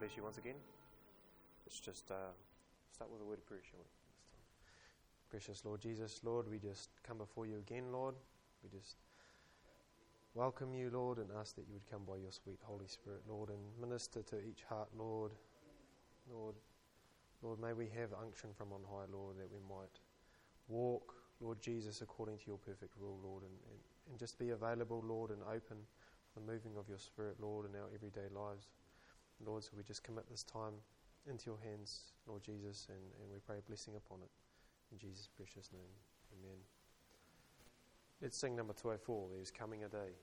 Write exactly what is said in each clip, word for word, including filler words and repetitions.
bless you once again. Let's just uh, start with a word of prayer, shall we? This time. Precious Lord Jesus, Lord, we just come before you again, Lord. We just welcome you, Lord, and ask that you would come by your sweet Holy Spirit, Lord, and minister to each heart, Lord. Lord, Lord, may we have unction from on high, Lord, that we might walk, Lord Jesus, according to your perfect rule, Lord, and, and, and just be available, Lord, and open for the moving of your Spirit, Lord, in our everyday lives. Lord, so we just commit this time into your hands, Lord Jesus, and, and we pray a blessing upon it. In Jesus' precious name, amen. Let's sing number two oh four, There's Coming a Day.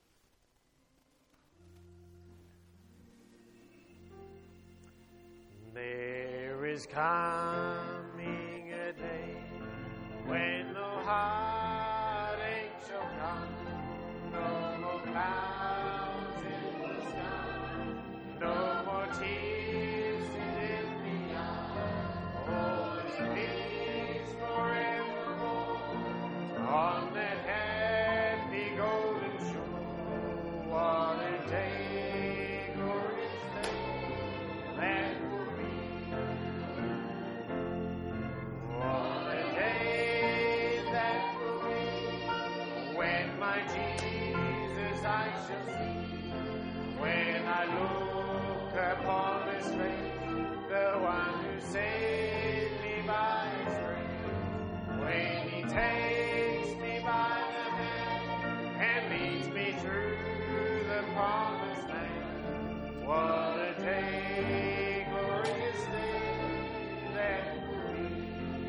There is coming a day when no heartache shall come, no more clouds in the sky, no more tears in the eye. All is peace forevermore on that happy golden shore. What a day, glorious day, that will be. What a day that will be, when my Jesus I shall see, when I look upon his face, the one who saved me by his grace, when he takes me by the hand and leads me through the promised land. What a day, glorious day that will be.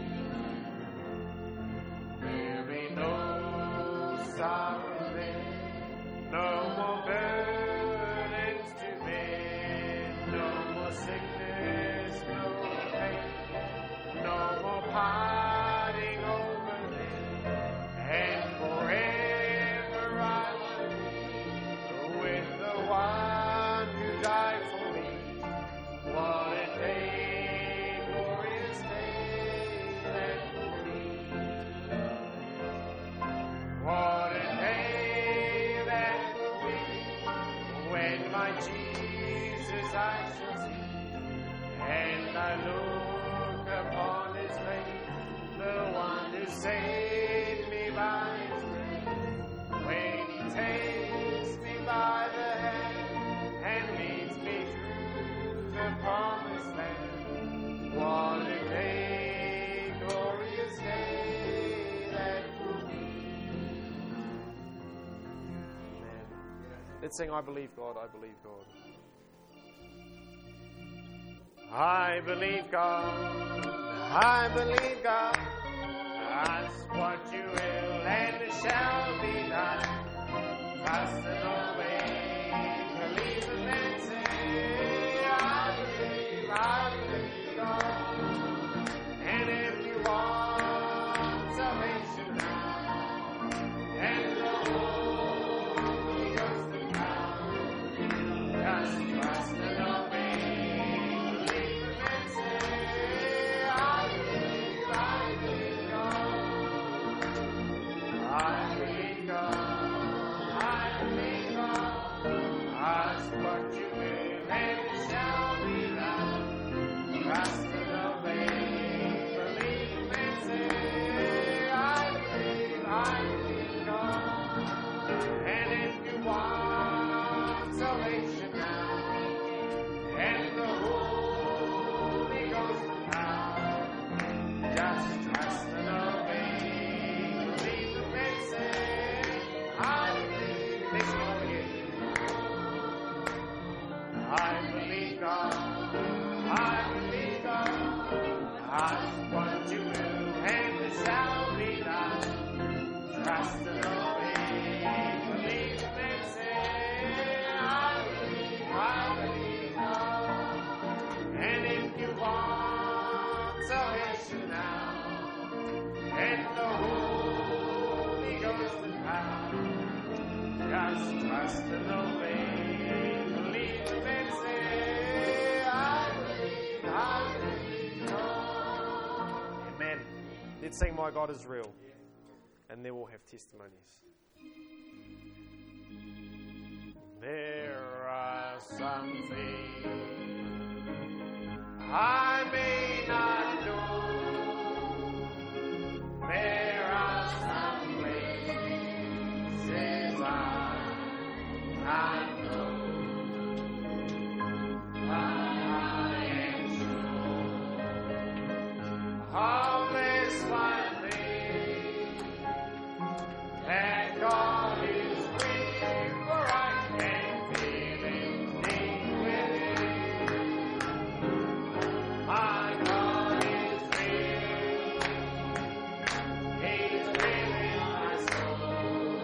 There'll be no sorrow there, no more burdens to bear, no more sickness, no pain, no more parting over there, and forever I will be with the one who died for me. What a day, glorious day that will be. What a day that will be, when my Jesus I shall see, and I look upon his face, the one who saved me by his grace, when he takes me by the hand and leads me through the promised land. What a day, glorious day that will be. Amen. Let's sing, I believe God, I believe God. I believe God, I believe God. Ask what you will and it shall be done. Trust and obey, believe and then say, I believe, I believe God. And if you want salvation now, and the Holy Ghost to come, just trust and obey, believe and then say, I believe, I believe God. I believe God, I believe God. Ask what you will and it shall be done. Trust and obey, believe and say, I believe, I believe God. And if you want salvation now, and the Holy Ghost to come, just trust and obey, believe and say, I believe. Let's go again. I believe God, I believe God. Ask what you will and it shall be done. Trust and obey, believe and say, I believe, I believe God. And if you want salvation now, and the Holy Ghost to come, just trust and obey, believe and say, I believe, I believe God. Amen. Let's sing My God is Real, and then we'll have testimonies. There are some things I may not know. There are some places I can't go, but I am sure of this one thing, that God is real, for I can feel Him deep within. My God is real. He's real in my soul.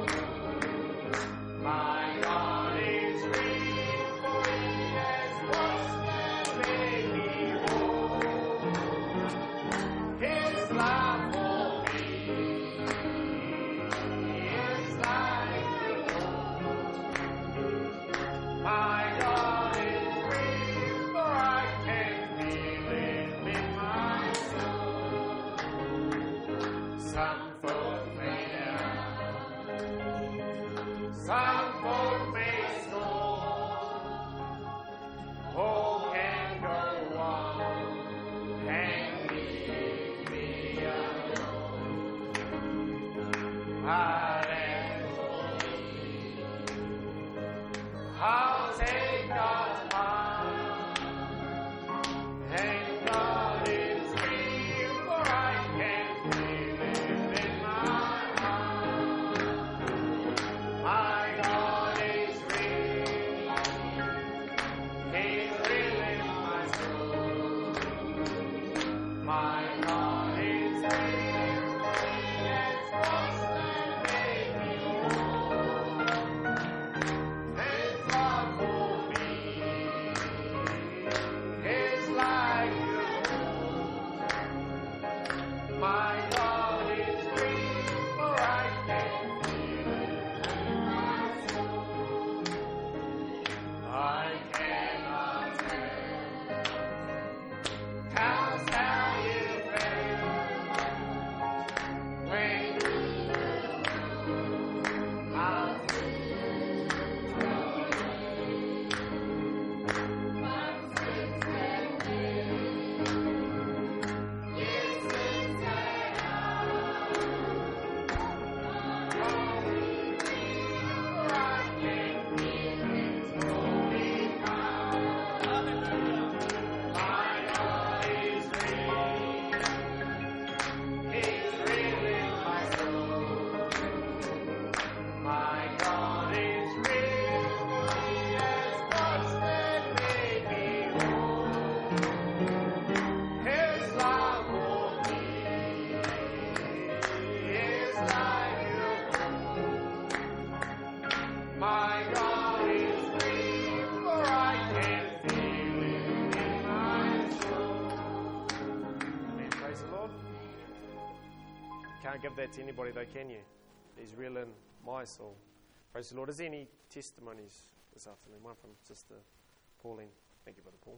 My God is real, for He has washed and made me whole. His love for me is like the gold. My God is real, for I can feel it in my soul. Some folk may doubt, some folk may scorn. Who can go on and leave me alone? But as for me, I'll take God's part, and God is real, for I can feel it in my heart. My God is real. He's real in my soul. My God is real. He has washed and made me whole. His love for me is like the gold. My God is real, for I can feel it in my soul. I cannot tell how shall you feel when I'll My God is real, for I can feel it in my soul. Amen. Praise the Lord. Can't give that to anybody though, can you? He's real in my soul. Praise the Lord. Is there any testimonies this afternoon? One from Sister Pauline. Thank you, Brother Paul.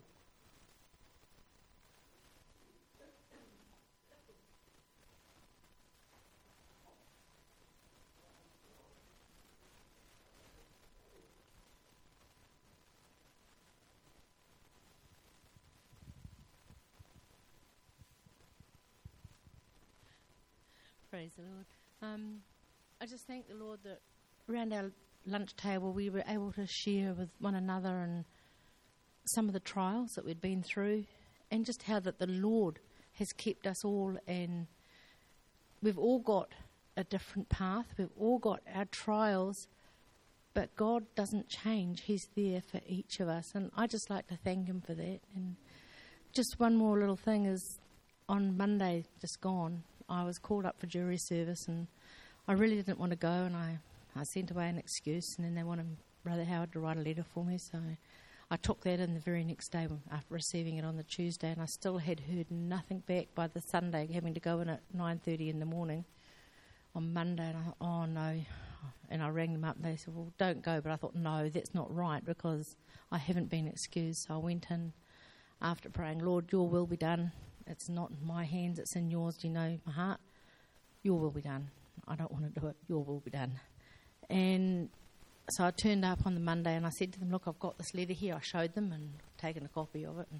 Praise the Lord. Um, I just thank the Lord that around our lunch table we were able to share with one another and some of the trials that we'd been through, and just how that the Lord has kept us all, and we've all got a different path, we've all got our trials, but God doesn't change. He's there for each of us, and I just like to thank Him for that. And just one more little thing is, on Monday just gone, I was called up for jury service, and I really didn't want to go, and I, I sent away an excuse, and then they wanted Brother Howard to write a letter for me, so I took that in the very next day after receiving it on the Tuesday, and I still had heard nothing back by the Sunday, having to go in at nine thirty in the morning on Monday, and I thought, oh no, and I rang them up, and they said, well, don't go, but I thought, no, that's not right, because I haven't been excused. So I went in after praying, Lord, your will be done. It's not in my hands, it's in yours. Do you know my heart? Your will be done. I don't want to do it. Your will be done. And so I turned up on the Monday and I said to them, look, I've got this letter here. I showed them and taken a copy of it. And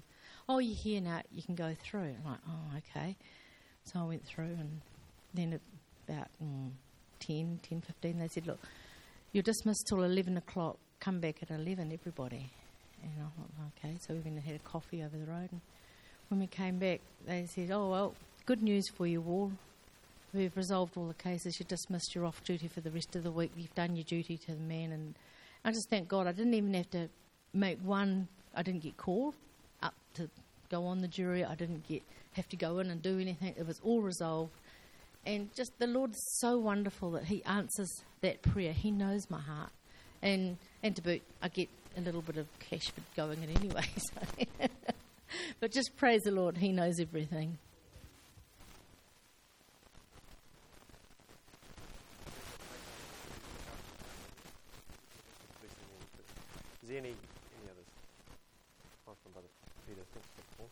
oh, you're here now, you can go through. I'm like, oh, okay. So I went through, and then at about mm, ten, ten fifteen, they said, look, you're dismissed till eleven o'clock, come back at eleven, everybody. And I thought, okay. So we went and had a coffee over the road, and when we came back, they said, oh, well, good news for you all. We've resolved all the cases. You're dismissed. You're off duty for the rest of the week. You've done your duty to the man. And I just thank God I didn't even have to make one. I didn't get called up to go on the jury. I didn't get have to go in and do anything. It was all resolved. And just the Lord's so wonderful that he answers that prayer. He knows my heart. And, and to boot, I get a little bit of cash for going in anyway. So but just praise the Lord. He knows everything. Is there any, any others? Apart from Brother Peter, thanks for Paul.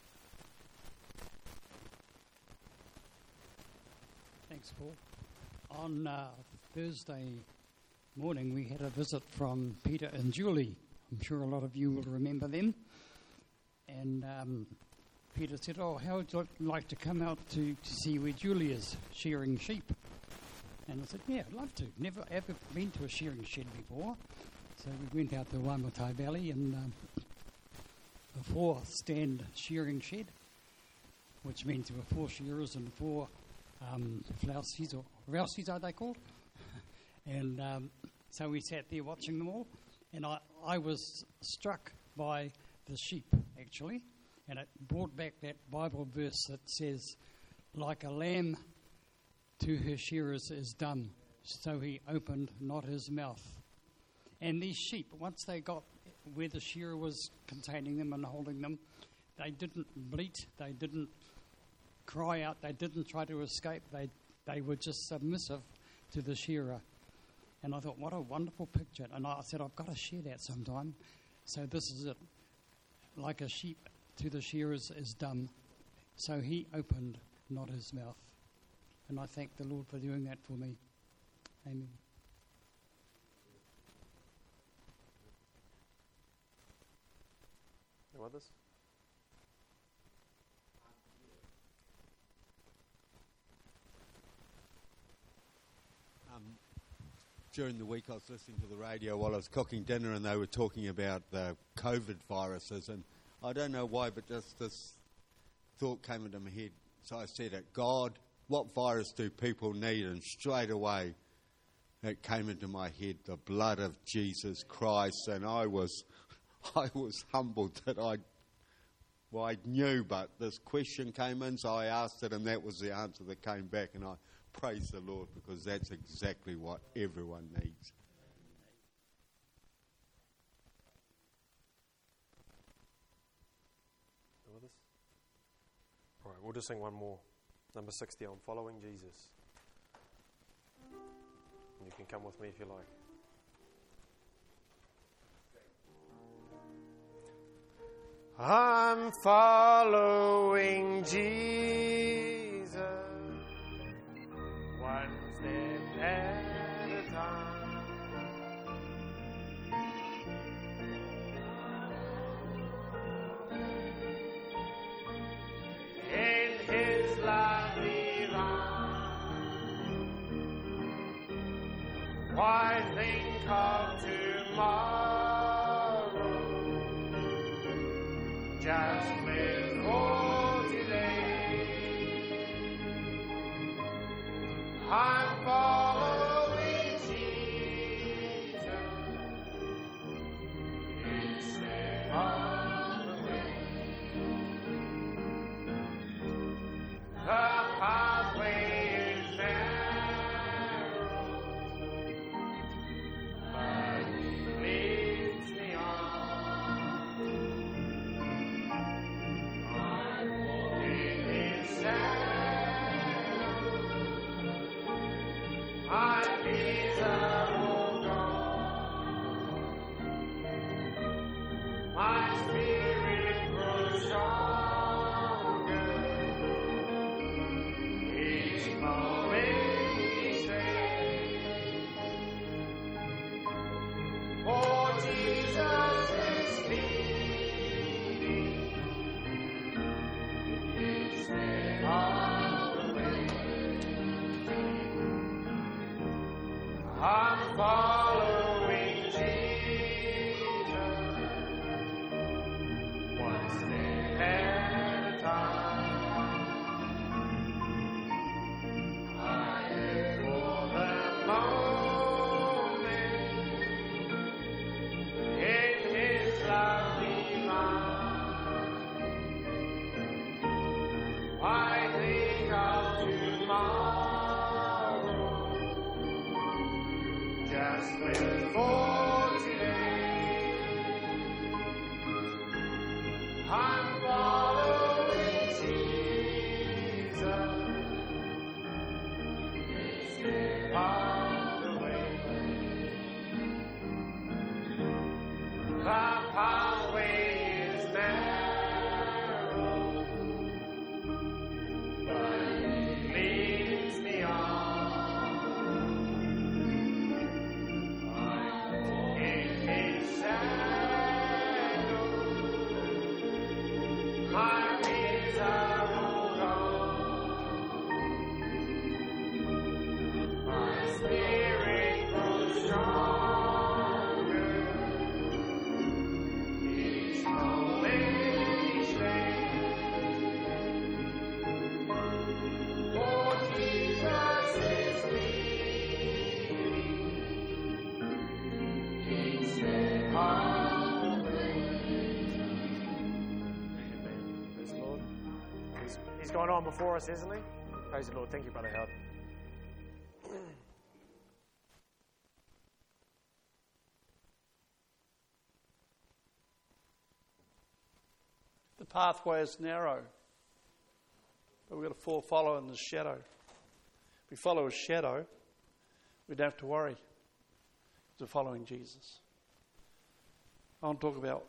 Thanks, Paul. On uh, Thursday morning, we had a visit from Peter and Julie. I'm sure a lot of you will remember them. And um, Peter said, oh, how would you like to come out to, to see where Julie is shearing sheep? And I said, yeah, I'd love to. Never ever been to a shearing shed before. So we went out to Waimatai Valley and um, a four-stand shearing shed, which means there were four shearers and four um, flousies, or rousies are they called? and um, so we sat there watching them all, and I, I was struck by the sheep, actually, and it brought back that Bible verse that says, like a lamb to her shearers is dumb, so he opened not his mouth. And these sheep, once they got where the shearer was containing them and holding them, they didn't bleat, they didn't cry out, they didn't try to escape, they they were just submissive to the shearer. And I thought, what a wonderful picture. And I said, I've got to share that sometime. So this is it. Like a sheep to the shearers is dumb, so he opened not his mouth. And I thank the Lord for doing that for me. Amen. No others? Um, during the week I was listening to the radio while I was cooking dinner, and they were talking about the COVID viruses, and I don't know why, but just this thought came into my head. So I said it, God, what virus do people need? And straight away it came into my head, the blood of Jesus Christ. And I was I was humbled that I, well, I knew, but this question came in, so I asked it, and that was the answer that came back. And I praise the Lord, because that's exactly what everyone needs. No others? All right, we'll just sing one more. Number sixty, I'm Following Jesus. You can come with me if you like. I'm following Jesus, one step at a time. In His love divine, why think of tomorrow? Just live for today. I'm following Jesus instead of the way. The pathway is narrow, but He leads me on. I'm miserable gone. My spirit grows stronger each moment, each day. For Jesus is leading I'm following Jesus, one step at a time. I live for the moment in His love divine. I think of tomorrow, just live for today. I'm following Jesus, step on the way. The pathway is narrow, but He leads me on. I'm in His shadow, my fears are all gone. My spirit grows stronger each moment, each day. For Jesus is leading each step of the way. Amen. Praise the Lord. He's, he's gone on before us, isn't he? Praise the Lord. Thank you, Brother Howard. The pathway is narrow, but we've got to fall, follow in the shadow. If we follow His shadow, we don't have to worry. We're following Jesus. I want to talk about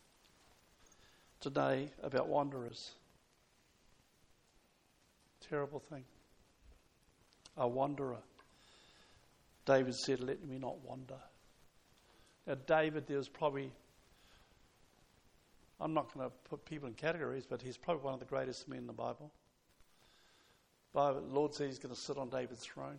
today about wanderers. Terrible thing. A wanderer. David said, "Let me not wander." Now, David, there was probably, I'm not going to put people in categories, but he's probably one of the greatest men in the Bible. The Lord said He's going to sit on David's throne.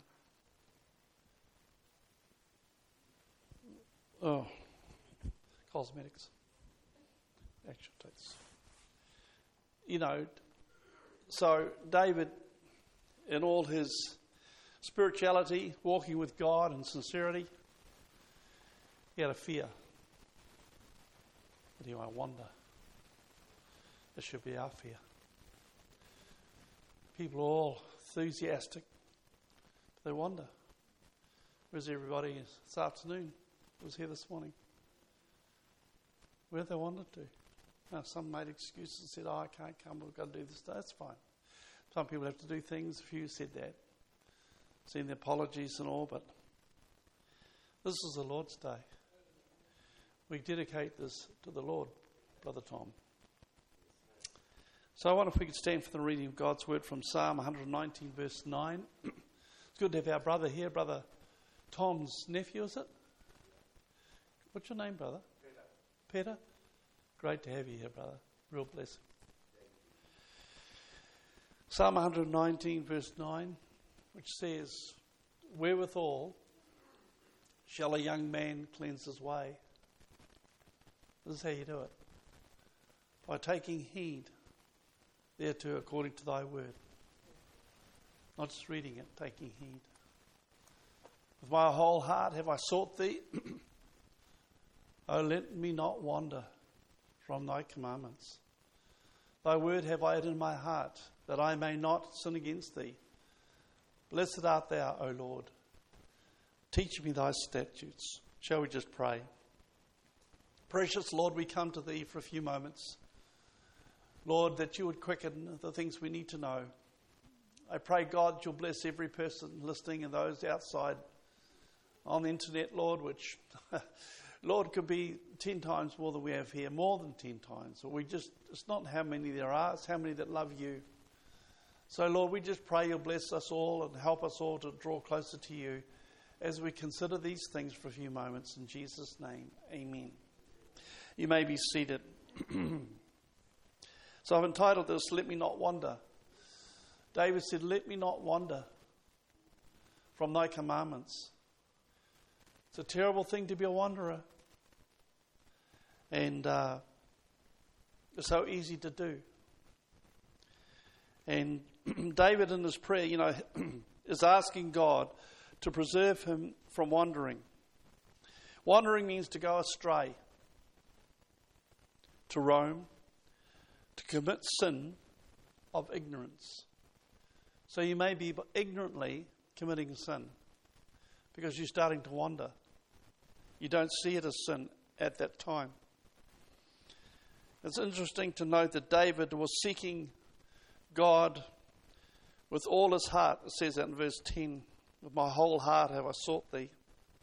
Oh, cosmetics. Action takes. You know, so David, in all his spirituality, walking with God and sincerity, he had a fear that he might wander. That should be our fear. People are all enthusiastic, but they wander. Where's everybody this afternoon? Who was here this morning? Where have they wandered to? Now, some made excuses and said, "Oh, I can't come, we've got to do this." That's fine. Some people have to do things. A few said that. Seen the apologies and all, but this is the Lord's day. We dedicate this to the Lord, Brother Tom. So I wonder if we could stand for the reading of God's word from Psalm one nineteen, verse nine. It's good to have our brother here, Brother Tom's nephew, is it? What's your name, brother? Peter. Peter? Great to have you here, brother. Real blessing. Psalm one nineteen, verse nine, which says, "Wherewithal shall a young man cleanse his way?" This is how you do it. By taking heed thereto according to thy word. Not just reading it, taking heed. With my whole heart have I sought thee. O let me not wander from thy commandments. Thy word have I hid in my heart, that I may not sin against thee. Blessed art thou, O Lord. Teach me thy statutes. Shall we just pray? Precious Lord, we come to thee for a few moments. Lord, that you would quicken the things we need to know. I pray, God, you'll bless every person listening and those outside on the internet, Lord, which, Lord, could be ten times more than we have here, more than ten times. We just, it's not how many there are, it's how many that love you. So, Lord, we just pray you'll bless us all and help us all to draw closer to you as we consider these things for a few moments. In Jesus' name, amen. You may be seated. So I've entitled this, "Let Me Not Wander." David said, "Let me not wander from thy commandments." It's a terrible thing to be a wanderer. And uh, it's so easy to do. And David in his prayer, you know, is asking God to preserve him from wandering. Wandering means to go astray, to roam, to commit sin of ignorance. So you may be ignorantly committing sin because you're starting to wander. You don't see it as sin at that time. It's interesting to note that David was seeking God with all his heart. It says that in verse ten. With my whole heart have I sought thee.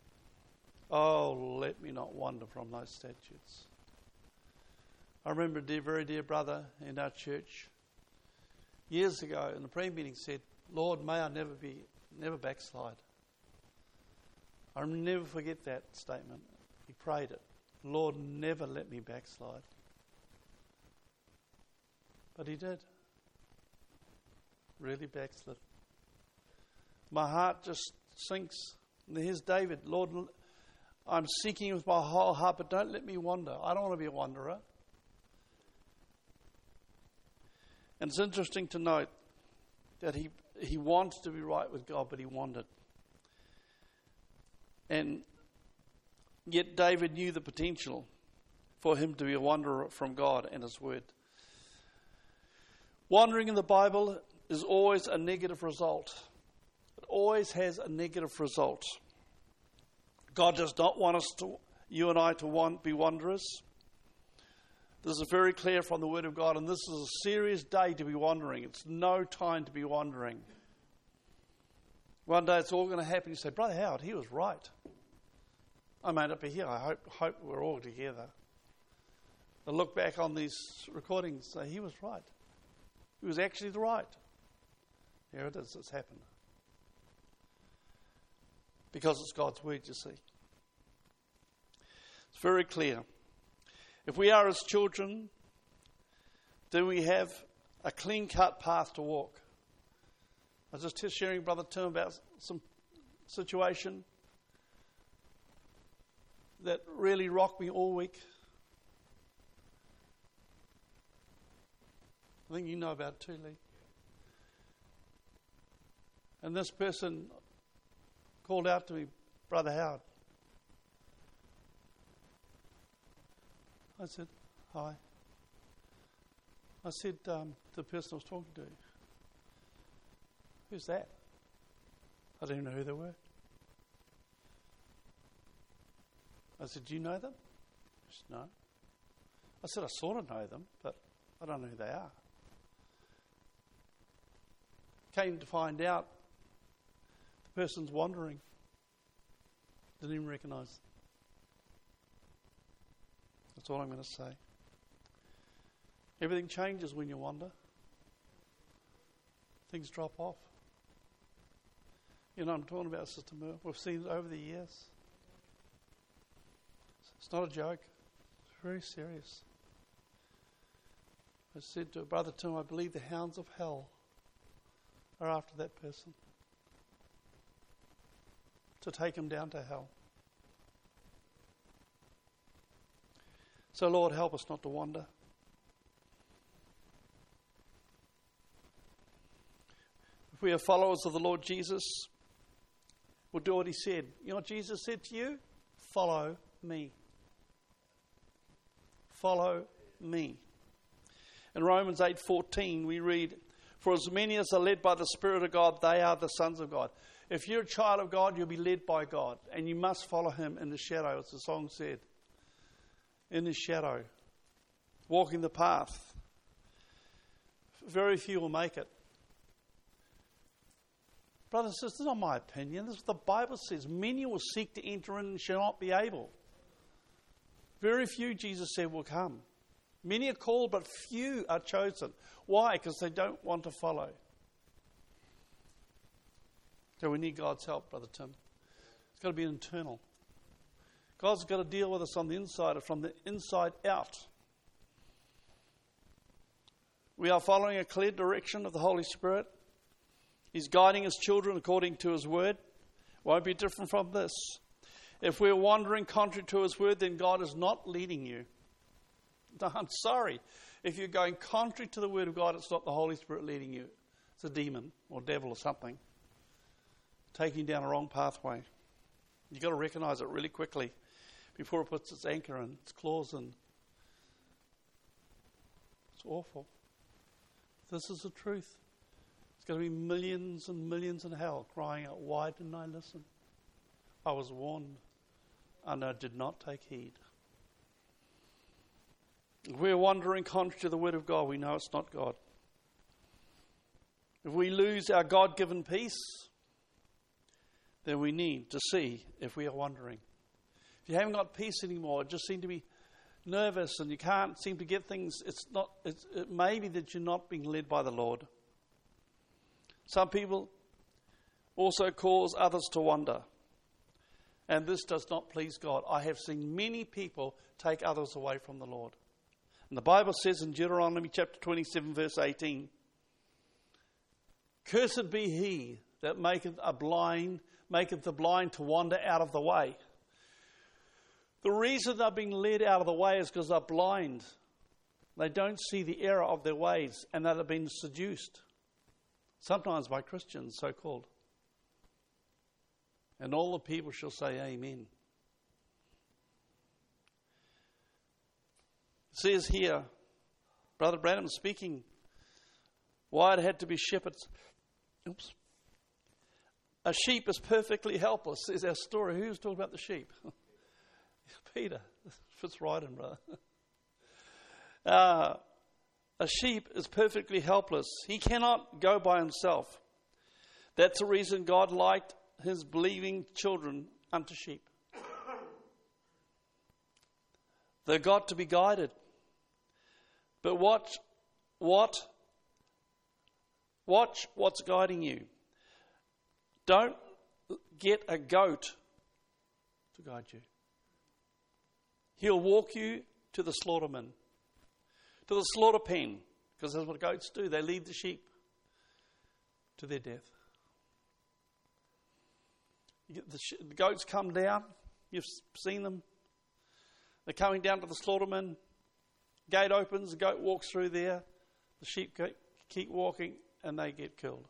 Oh, let me not wander from thy statutes. I remember a dear, very dear brother in our church years ago in the prayer meeting said, Lord, may I never be, never backslide. I'll never forget that statement. He prayed it. Lord, never let me backslide. But he did. Really backslid. My heart just sinks. And here's David. Lord, I'm seeking with my whole heart, but don't let me wander. I don't want to be a wanderer. And it's interesting to note that he he wanted to be right with God, but he wandered. And yet David knew the potential for him to be a wanderer from God and his word. Wandering in the Bible is always a negative result. It always has a negative result. God does not want us to, you and I, to want, be wanderers. This is very clear from the Word of God, and this is a serious day to be wandering. It's no time to be wandering. One day it's all going to happen. You say, Brother Howard, he was right. I may not be here. I hope, hope we're all together. I look back on these recordings and say, he was right. He was actually right. Here it is. It's happened. Because it's God's word, you see. It's very clear. If we are his children, then we have a clean-cut path to walk. I was just sharing Brother Tim about some situation that really rocked me all week. I think you know about it too, Lee. And this person called out to me, Brother Howard. I said, hi. I said um, to the person I was talking to, who's that? I didn't know who they were. I said, do you know them? She said, no. I said, I sort of know them, but I don't know who they are. Came to find out the person's wandering. Didn't even recognise them. That's all I'm going to say. Everything changes when you wander. Things drop off. You know, I'm talking about Sister Merle. We've seen it over the years. It's not a joke. It's very serious. I said to Brother Tim, I believe the hounds of hell are after that person to take him down to hell. So, Lord, help us not to wander. If we are followers of the Lord Jesus, we'll do what he said. You know what Jesus said to you? Follow me. Follow me. In Romans eight fourteen, we read, for as many as are led by the Spirit of God, they are the sons of God. If you're a child of God, you'll be led by God, and you must follow him in the shadow, as the song said. In his shadow, walking the path. Very few will make it. Brothers and sisters, this is not my opinion. This is what the Bible says. Many will seek to enter in and shall not be able. Very few, Jesus said, will come. Many are called, but few are chosen. Why? Because they don't want to follow. So we need God's help, Brother Tim. It's got to be internal. God's got to deal with us on the inside or from the inside out. We are following a clear direction of the Holy Spirit. He's guiding his children according to his word. Won't be different from this. If we're wandering contrary to His word, then God is not leading you. No, I'm sorry. If you're going contrary to the word of God, it's not the Holy Spirit leading you. It's a demon or devil or something taking you down a wrong pathway. You've got to recognize it really quickly before it puts its anchor in, its claws in. It's awful. This is the truth. There's going to be millions and millions in hell crying out, why didn't I listen? I was warned and I did not take heed. If we're wandering contrary to the word of God, we know it's not God. If we lose our God-given peace, then we need to see if we are wandering. If you haven't got peace anymore, just seem to be nervous and you can't seem to get things, it's not. It's, it may be that you're not being led by the Lord. Some people also cause others to wander. And this does not please God. I have seen many people take others away from the Lord. And the Bible says in Deuteronomy chapter twenty-seven, verse eighteen, cursed be he that maketh a blind, maketh the blind to wander out of the way. The reason they're being led out of the way is because they're blind. They don't see the error of their ways, and that have been seduced. Sometimes by Christians, so-called. And all the people shall say amen. It says here, Brother Branham speaking, why it had to be shepherds. Oops. A sheep is perfectly helpless, is our story. Who's talking about the sheep? Peter. Fits right in, brother. Uh, a sheep is perfectly helpless. He cannot go by himself. That's the reason God liked His believing children unto sheep. They've got to be guided. But watch, what, watch what's guiding you. Don't get a goat to guide you. He'll walk you to the slaughterman, to the slaughter pen, because that's what goats do. They lead the sheep to their death. You get the, sh- the goats come down. You've seen them. They're coming down to the slaughterman. Gate opens. The goat walks through there. The sheep go, keep walking, and they get killed.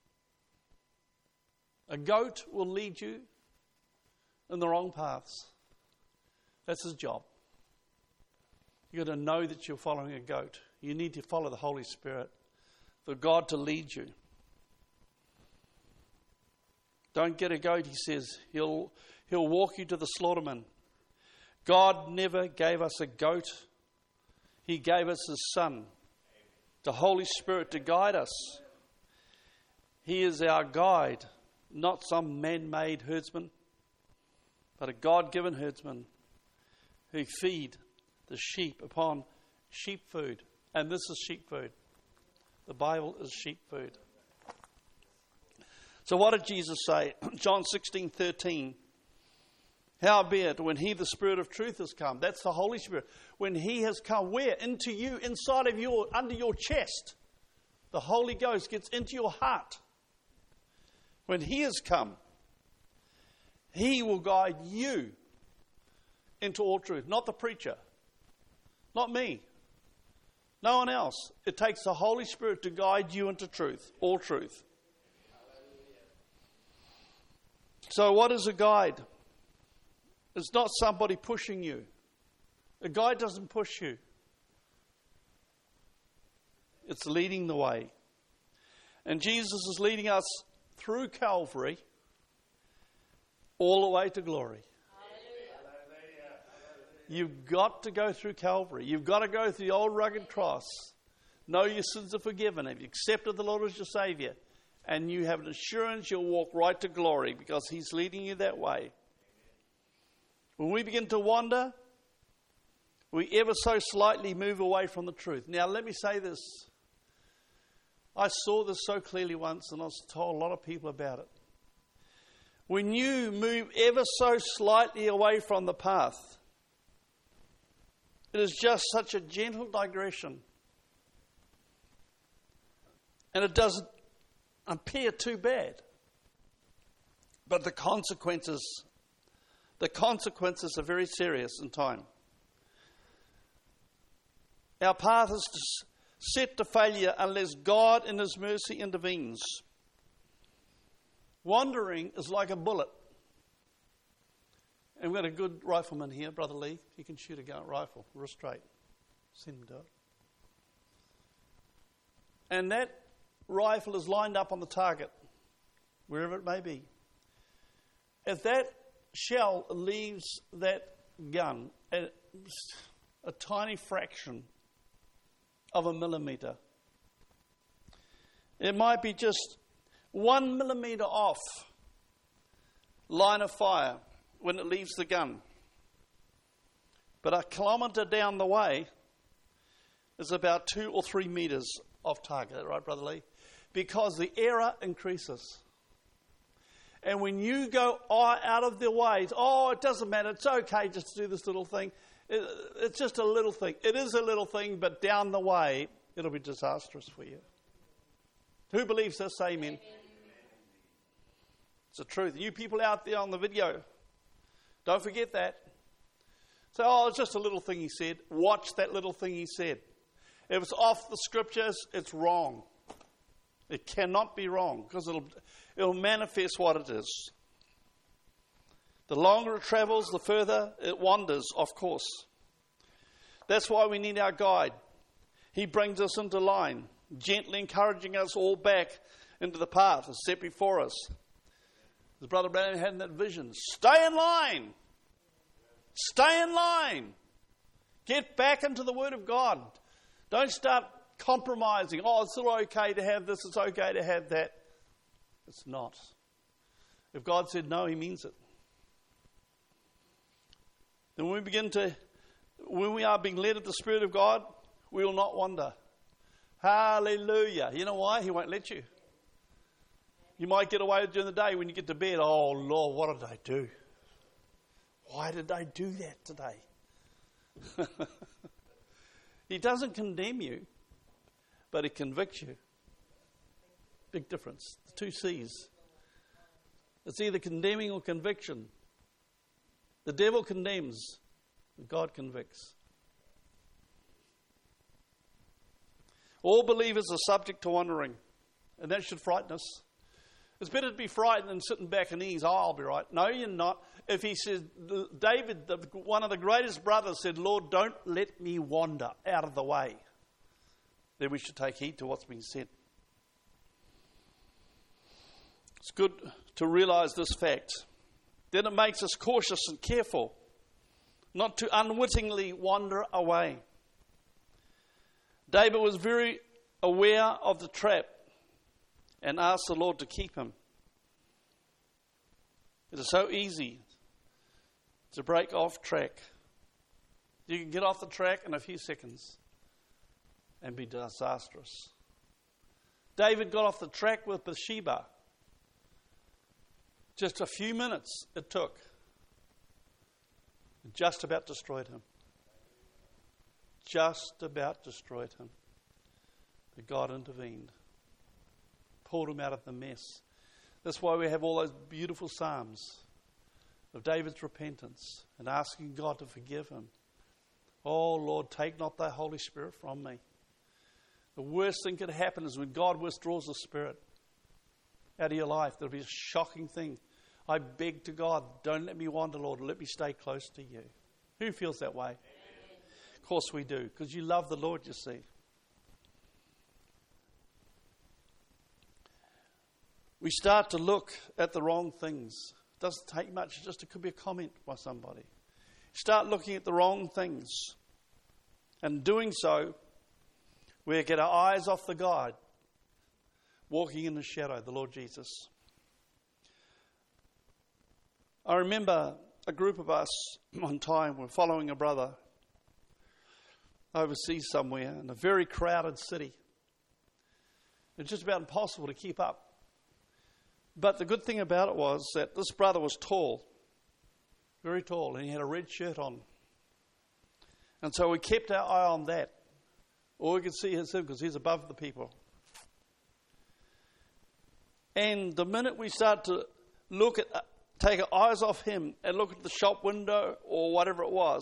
A goat will lead you in the wrong paths. That's his job. You've got to know that you're following a goat. You need to follow the Holy Spirit, for God to lead you. Don't get a goat, he says. He'll, he'll walk you to the slaughterman. God never gave us a goat. He gave us His Son, the Holy Spirit, to guide us. He is our guide, not some man-made herdsman, but a God-given herdsman who feed the sheep upon sheep food. And this is sheep food. The Bible is sheep food. So what did Jesus say? John sixteen thirteen. Howbeit, when He, the Spirit of truth, has come, that's the Holy Spirit. When He has come, where? Into you, inside of your, under your chest. The Holy Ghost gets into your heart. When He has come, He will guide you into all truth. Not the preacher. Not me. No one else. It takes the Holy Spirit to guide you into truth. All truth. So what is a guide? It's not somebody pushing you. A guide doesn't push you. It's leading the way. And Jesus is leading us through Calvary all the way to glory. You've got to go through Calvary. You've got to go through the old rugged cross. Know your sins are forgiven. Have you accepted the Lord as your Savior? And you have an assurance you'll walk right to glory because He's leading you that way. When we begin to wander, we ever so slightly move away from the truth. Now, let me say this. I saw this so clearly once, and I was told a lot of people about it. When you move ever so slightly away from the path, it is just such a gentle digression. And it doesn't appear too bad. But the consequences, The consequences are very serious in time. Our path is set to failure unless God in His mercy intervenes. Wandering is like a bullet. And we've got a good rifleman here, Brother Lee. He can shoot a gun rifle, real straight. Send him to it. And that rifle is lined up on the target, wherever it may be. If that shell leaves that gun at a tiny fraction of a millimetre, it might be just one millimetre off line of fire when it leaves the gun. But a kilometre down the way is about two or three metres off target, right, Brother Lee? Because the error increases. And when you go out of the way, oh, it doesn't matter, it's okay just to do this little thing. It, it's just a little thing. It is a little thing, but down the way, it'll be disastrous for you. Who believes this? Amen. Amen. It's the truth. You people out there on the video, don't forget that. Say, oh, it's just a little thing he said. Watch that little thing he said. If it's off the scriptures, it's wrong. It cannot be wrong because it'll, it'll manifest what it is. The longer it travels, the further it wanders, of course. That's why we need our guide. He brings us into line, gently encouraging us all back into the path that's set before us. As Brother Branham had in that vision, stay in line. Stay in line. Get back into the Word of God. Don't start compromising. Oh, it's still okay to have this, it's okay to have that. It's not. If God said no, He means it. Then when we begin to, when we are being led of the Spirit of God, we will not wander. Hallelujah. You know why? He won't let you. You might get away during the day when you get to bed. Oh, Lord, what did I do? Why did I do that today? He doesn't condemn you, but He convicts you. Big difference. The two C's. It's either condemning or conviction. The devil condemns, but God convicts. All believers are subject to wandering, and that should frighten us. It's better to be frightened than sitting back and ease, oh, I'll be right. No, you're not. If he says, David, the, one of the greatest brothers, said, Lord, don't let me wander out of the way, then we should take heed to what's being said. It's good to realize this fact. Then it makes us cautious and careful not to unwittingly wander away. David was very aware of the trap and asked the Lord to keep him. It is so easy to break off track. You can get off the track in a few seconds and be disastrous. David got off the track with Bathsheba. Just a few minutes it took. It just about destroyed him. Just about destroyed him. But God intervened. Pulled him out of the mess. That's why we have all those beautiful psalms of David's repentance and asking God to forgive him. Oh Lord, take not thy Holy Spirit from me. The worst thing could happen is when God withdraws the Spirit out of your life. There'll be a shocking thing. I beg to God, don't let me wander, Lord. Let me stay close to you. Who feels that way? Amen. Of course we do, because you love the Lord, you see. We start to look at the wrong things. It doesn't take much. Just it could be a comment by somebody. Start looking at the wrong things. And doing so, we get our eyes off the guide, walking in the shadow, the Lord Jesus. I remember a group of us one time were following a brother overseas somewhere in a very crowded city. It's just about impossible to keep up. But the good thing about it was that this brother was tall, very tall, and he had a red shirt on. And so we kept our eye on that. All we could see is him because he's above the people. And the minute we start to look at take our eyes off him and look at the shop window or whatever it was.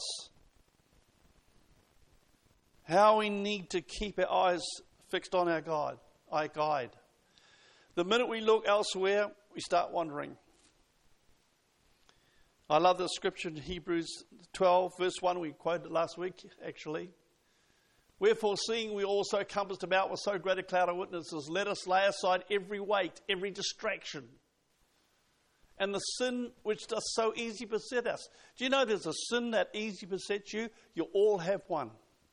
How we need to keep our eyes fixed on our God, our guide. The minute we look elsewhere, we start wandering. I love the scripture in Hebrews twelve, verse one. We quoted it last week, actually. Wherefore, seeing we also compassed about with so great a cloud of witnesses, let us lay aside every weight, every distraction, and the sin which does so easily beset us. Do you know there's a sin that easily besets you? You all have one.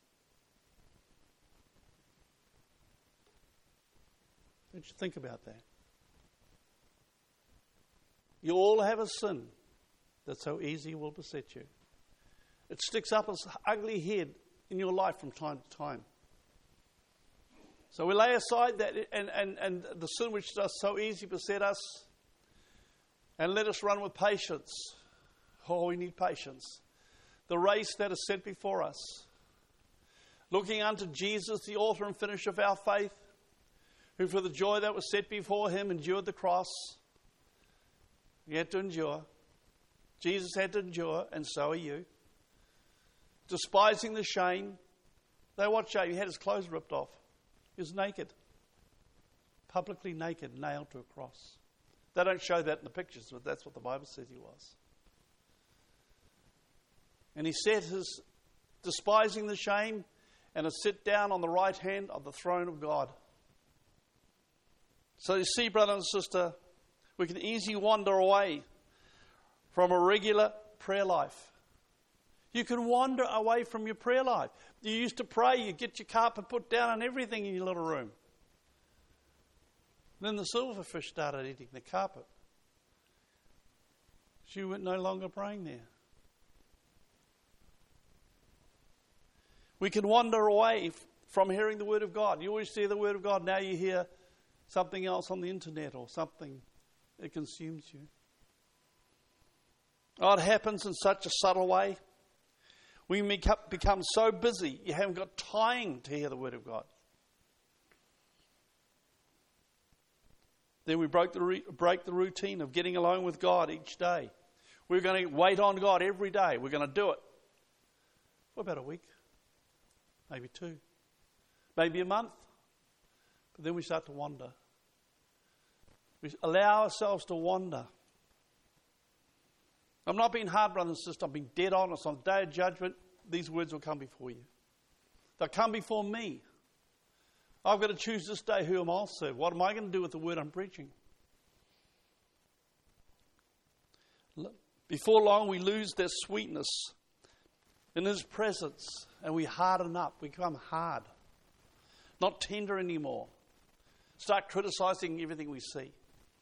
Don't you think about that? You all have a sin that so easily will beset you. It sticks up its ugly head in your life from time to time. So we lay aside that and, and, and the sin which does so easily beset us, and let us run with patience. Oh, we need patience. The race that is set before us. Looking unto Jesus, the author and finisher of our faith, who for the joy that was set before him endured the cross. He had to endure. Jesus had to endure, and so are you. Despising the shame. They what shame? He had his clothes ripped off. He was naked. Publicly naked, nailed to a cross. They don't show that in the pictures, but that's what the Bible says he was. And he set his despising the shame and has sit down on the right hand of the throne of God. So you see, brother and sister, we can easily wander away from a regular prayer life. You can wander away from your prayer life. You used to pray, you get your carpet put down and everything in your little room. Then the silverfish started eating the carpet. You were no longer praying there. We can wander away from hearing the Word of God. You always hear the Word of God. Now you hear something else on the internet or something that consumes you. Oh, it happens in such a subtle way. We become so busy, you haven't got time to hear the Word of God. Then we broke the re- break the routine of getting alone with God each day. We're going to wait on God every day. We're going to do it for about a week, maybe two, maybe a month. But then we start to wander. We allow ourselves to wander. I'm not being hard, brother and sister. I'm being dead honest. On the day of judgment, these words will come before you. They'll come before me. I've got to choose this day who am I serve. What am I going to do with the word I'm preaching? Before long, we lose their sweetness in His presence, and we harden up. We become hard, not tender anymore. Start criticizing everything we see.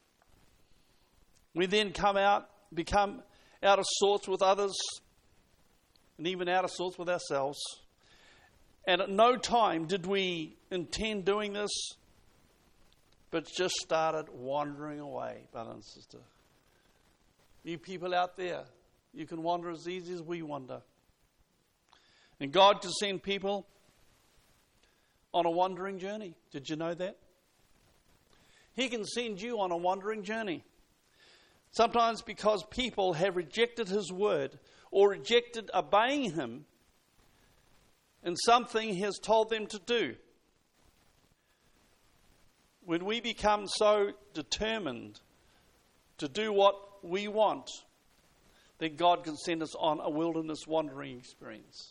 We then come out, become out of sorts with others, and even out of sorts with ourselves. And at no time did we intend doing this, but just started wandering away, brother and sister. You people out there, you can wander as easy as we wander. And God can send people on a wandering journey. Did you know that? He can send you on a wandering journey. Sometimes because people have rejected His word or rejected obeying Him in something He has told them to do. When we become so determined to do what we want, then God can send us on a wilderness wandering experience.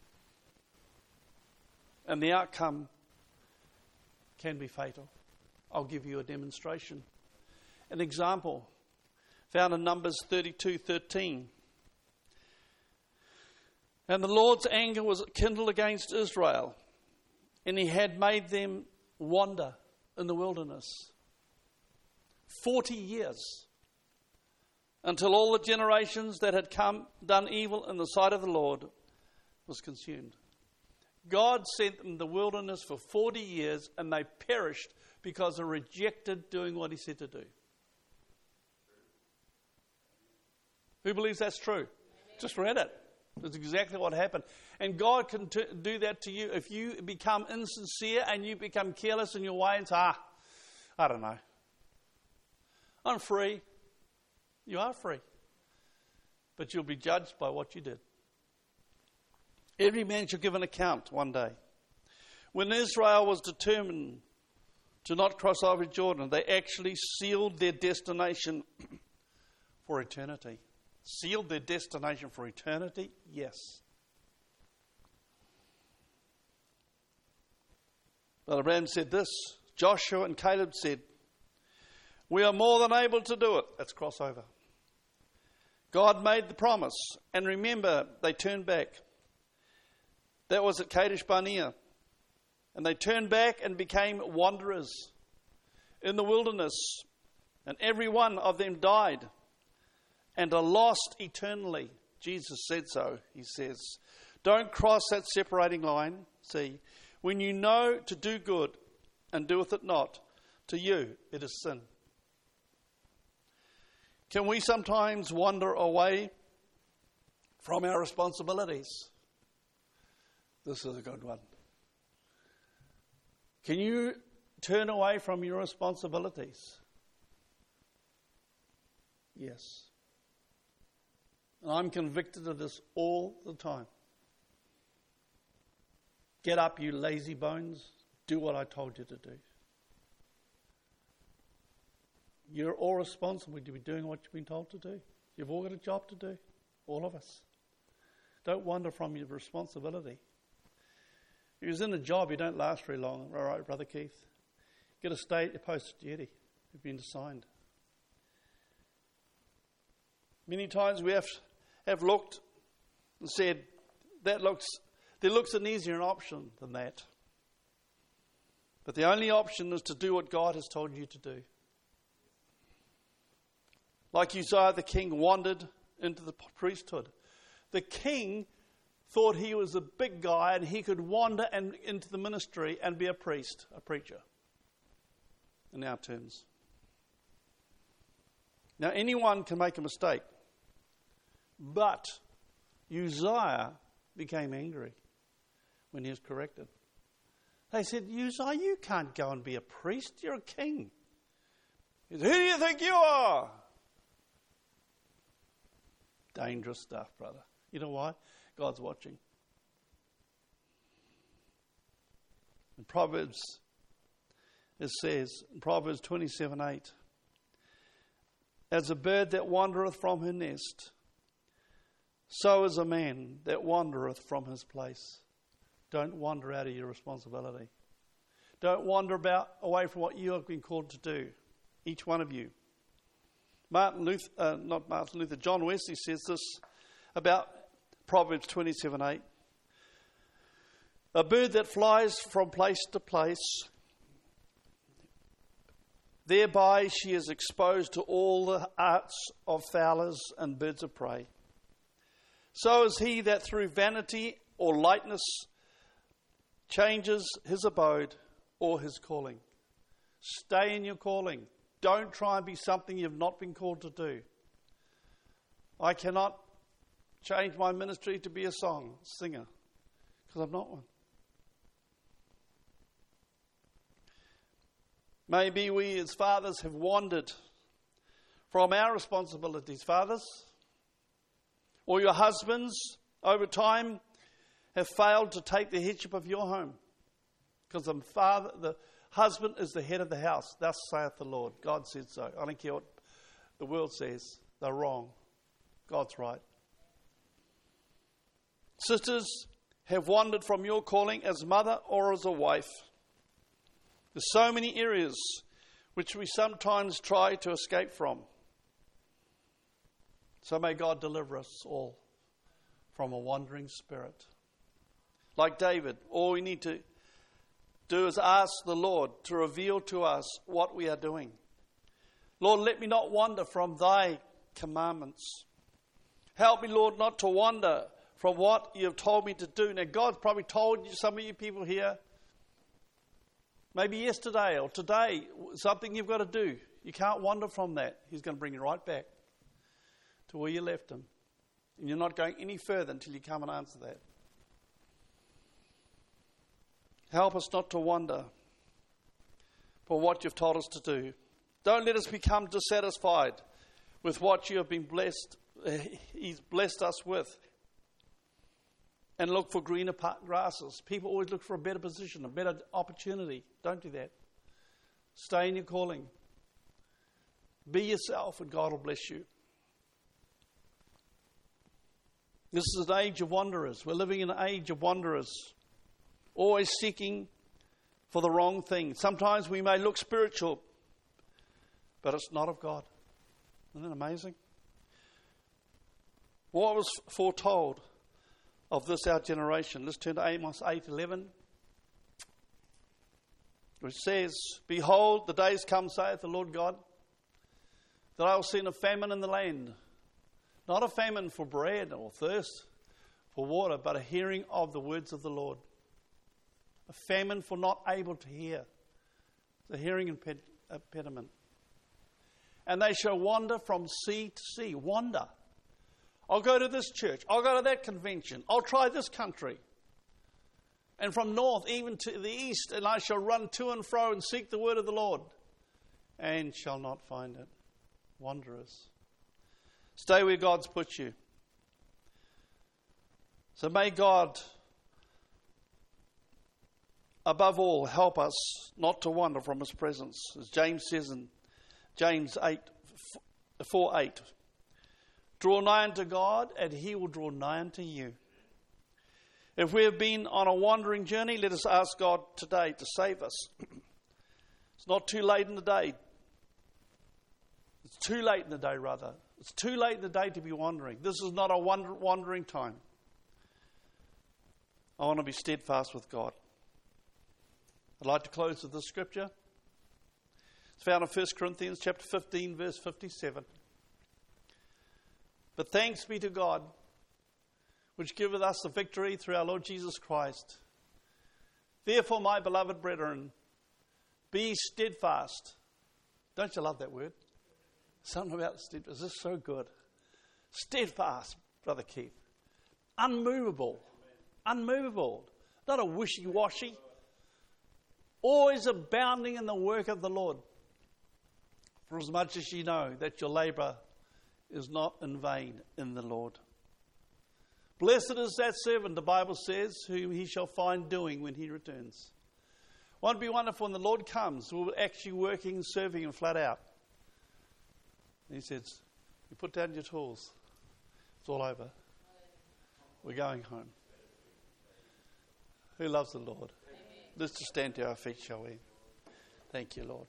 And the outcome can be fatal. I'll give you a demonstration. An example found in Numbers thirty-two thirteen. And the Lord's anger was kindled against Israel, and He had made them wander in the wilderness forty years, until all the generations that had come done evil in the sight of the Lord was consumed. God sent them the wilderness for forty years, and they perished because they rejected doing what He said to do. Who believes that's true? Just read it. That's exactly what happened. And God can t- do that to you if you become insincere and you become careless in your way and say, ah, I don't know. I'm free. You are free. But you'll be judged by what you did. Every man shall give an account one day. When Israel was determined to not cross over Jordan, they actually sealed their destination for eternity. Sealed their destination for eternity? Yes. Brother Branham said this. Joshua and Caleb said, we are more than able to do it. That's crossover. God made the promise. And remember, they turned back. That was at Kadesh Barnea. And they turned back and became wanderers in the wilderness. And every one of them died and are lost eternally. Jesus said so, he says. Don't cross that separating line. See, when you know to do good and doeth it not, to you it is sin. Can we sometimes wander away from our responsibilities? This is a good one. Can you turn away from your responsibilities? Yes. And I'm convicted of this all the time. Get up, you lazy bones. Do what I told you to do. You're all responsible to be doing what you've been told to do. You've all got a job to do. All of us. Don't wander from your responsibility. If you're in a job, you don't last very long. All right, Brother Keith? Get a stay at your post of duty. You've been assigned. Many times we have, have looked and said, that looks, there looks an easier option than that. But the only option is to do what God has told you to do. Like Uzziah the king wandered into the priesthood. The king thought he was a big guy and he could wander and into the ministry and be a priest, a preacher, in our terms. Now, anyone can make a mistake. But Uzziah became angry when he was corrected. They said, Uzziah, you can't go and be a priest. You're a king. He said, who do you think you are? Dangerous stuff, brother. You know why? God's watching. In Proverbs, it says, in Proverbs twenty-seven eight, as a bird that wandereth from her nest, so is a man that wandereth from his place. Don't wander out of your responsibility. Don't wander about away from what you have been called to do. Each one of you. Martin Luther, uh, not Martin Luther, John Wesley says this about Proverbs twenty-seven eight. A bird that flies from place to place, thereby she is exposed to all the arts of fowlers and birds of prey. So is he that through vanity or lightness changes his abode or his calling. Stay in your calling. Don't try and be something you've not been called to do. I cannot change my ministry to be a song singer because I'm not one. Maybe we as fathers have wandered from our responsibilities, fathers, or your husbands over time have failed to take the headship of your home because the father, the husband is the head of the house. Thus saith the Lord. God said so. I don't care what the world says. They're wrong. God's right. Sisters have wandered from your calling as mother or as a wife. There's so many areas which we sometimes try to escape from. So may God deliver us all from a wandering spirit. Like David, all we need to do is ask the Lord to reveal to us what we are doing. Lord, let me not wander from thy commandments. Help me, Lord, not to wander from what you have told me to do. Now, God's probably told you, some of you people here, maybe yesterday or today, something you've got to do. You can't wander from that. He's going to bring you right back to where you left him. And you're not going any further until you come and answer that. Help us not to wander for what you've told us to do. Don't let us become dissatisfied with what you have been blessed, uh, He's blessed us with. And look for greener pa- grasses. People always look for a better position, a better opportunity. Don't do that. Stay in your calling. Be yourself and God will bless you. This is an age of wanderers. We're living in an age of wanderers. Always seeking for the wrong thing. Sometimes we may look spiritual, but it's not of God. Isn't that amazing? What was foretold of this our generation? Let's turn to Amos eight eleven, which says, Behold, the days come, saith the Lord God, that I will send a famine in the land. Not a famine for bread or thirst for water, but a hearing of the words of the Lord. A famine for not able to hear. The hearing imped- impediment. And they shall wander from sea to sea. Wander. I'll go to this church. I'll go to that convention. I'll try this country. And from north even to the east, and I shall run to and fro and seek the word of the Lord, and shall not find it. Wanderers. Stay where God's put you. So may God, above all, help us not to wander from His presence. As James says in James eight, four eight. Draw nigh unto God, and He will draw nigh unto you. If we have been on a wandering journey, let us ask God today to save us. It's not too late in the day. It's too late in the day, rather. It's too late in the day to be wandering. This is not a wander- wandering time. I want to be steadfast with God. I'd like to close with this scripture. It's found in First Corinthians chapter fifteen, verse fifty-seven. But thanks be to God, which giveth us the victory through our Lord Jesus Christ. Therefore, my beloved brethren, be steadfast. Don't you love that word? Something about steadfast. This is so good. Steadfast, Brother Keith. Unmovable. Unmovable. Not a wishy-washy. Always abounding in the work of the Lord. For as much as you know that your labour is not in vain in the Lord. Blessed is that servant, the Bible says, whom he shall find doing when he returns. Won't it be wonderful when the Lord comes, we're actually working and serving him flat out. And he says, you put down your tools. It's all over. We're going home. Who loves the Lord? Amen. Let's just stand to our feet, shall we? Thank you, Lord.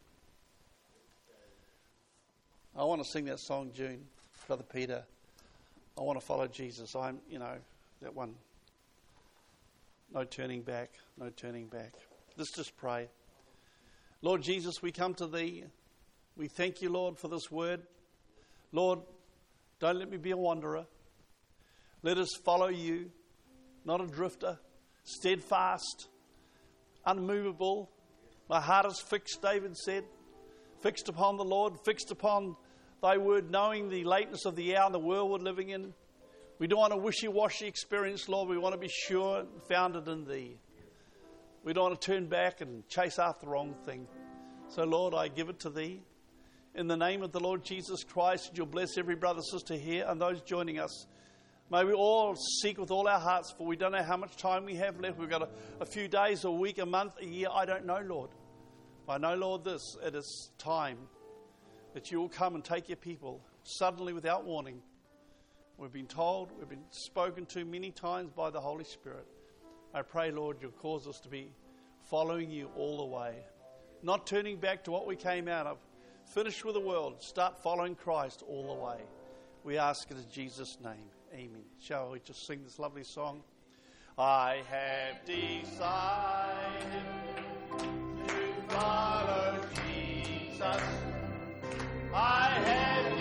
I want to sing that song, June. Brother Peter, I want to follow Jesus. I'm, you know, that one. No turning back, no turning back. Let's just pray. Lord Jesus, we come to Thee. We thank You, Lord, for this word. Lord, don't let me be a wanderer. Let us follow You, not a drifter, steadfast, unmovable. My heart is fixed, David said, fixed upon the Lord, fixed upon Thy word, knowing the lateness of the hour and the world we're living in. We don't want a wishy-washy experience, Lord. We want to be sure and founded in Thee. We don't want to turn back and chase after the wrong thing. So, Lord, I give it to Thee. In the name of the Lord Jesus Christ, You'll bless every brother, sister here and those joining us. May we all seek with all our hearts, for we don't know how much time we have left. We've got a, a few days, a week, a month, a year. I don't know, Lord. I know, Lord, this. It is time that You will come and take Your people suddenly without warning. We've been told, we've been spoken to many times by the Holy Spirit. I pray, Lord, You'll cause us to be following You all the way. Not turning back to what we came out of. Finish with the world. Start following Christ all the way. We ask it in Jesus' name. Amen. Shall we just sing this lovely song? I have decided to follow Jesus. I have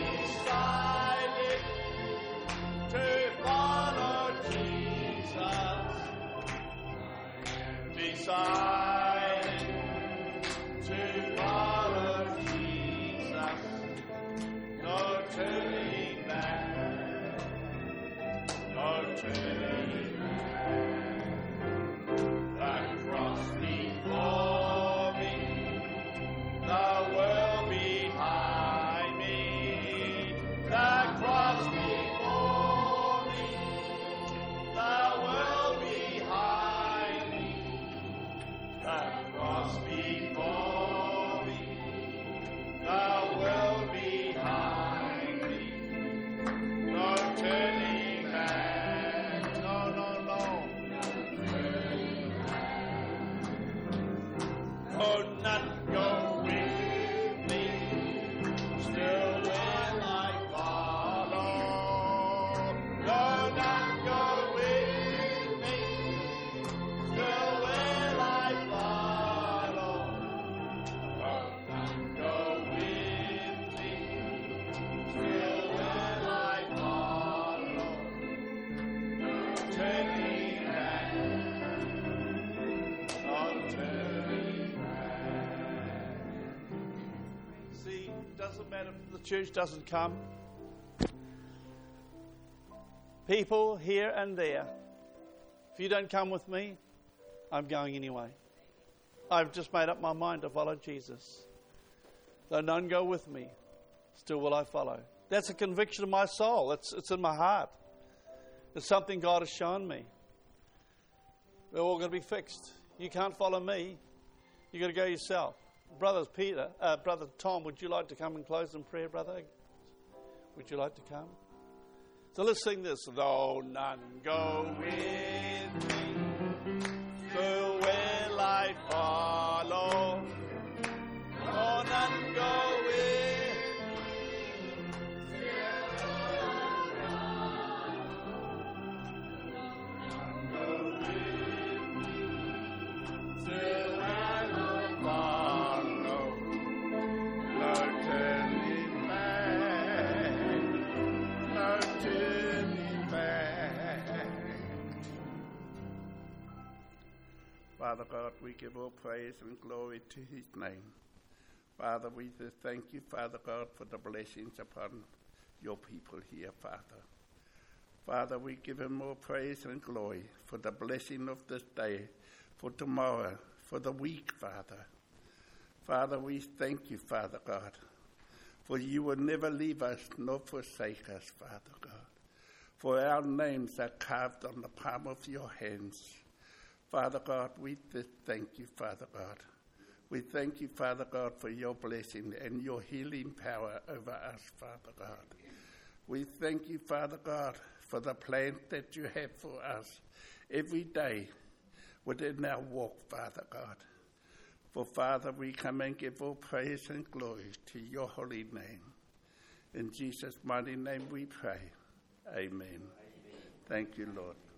decided to follow Jesus. I have decided to follow Jesus. No turning back. No turning back. The cross before me, the world behind me. turning back. No, no, no. Oh, none go with me. Still will I follow. No, none go with me. Still will I follow. Oh, none go with me. Still will I follow. Turning back. Not turning back. See, it doesn't matter if the church doesn't come. People here and there. If you don't come with me, I'm going anyway. I've just made up my mind to follow Jesus. Though none go with me, still will I follow. That's a conviction of my soul. It's, it's in my heart. It's something God has shown me. We're all going to be fixed. You can't follow me. You've got to go yourself. Brother Peter, uh, Brother Tom, would you like to come and close in prayer, brother? Would you like to come? So let's sing this. Though none go with me, still will I follow. Though none go with me, still will I follow. No turning back. No turning back. Father God, we give all praise and glory to his name. Father, we just thank you, Father God, for the blessings upon your people here, Father. Father, we give him more praise and glory for the blessing of this day, for tomorrow, for the week, Father. Father, we thank you, Father God, for you will never leave us nor forsake us, Father God. For our names are carved on the palm of your hands. Father God, we just thank you, Father God. We thank you, Father God, for your blessing and your healing power over us, Father God. We thank you, Father God, for the plan that you have for us every day within our walk, Father God. For, Father, we come and give all praise and glory to your holy name. In Jesus' mighty name we pray. Amen. Amen. Thank you, Lord.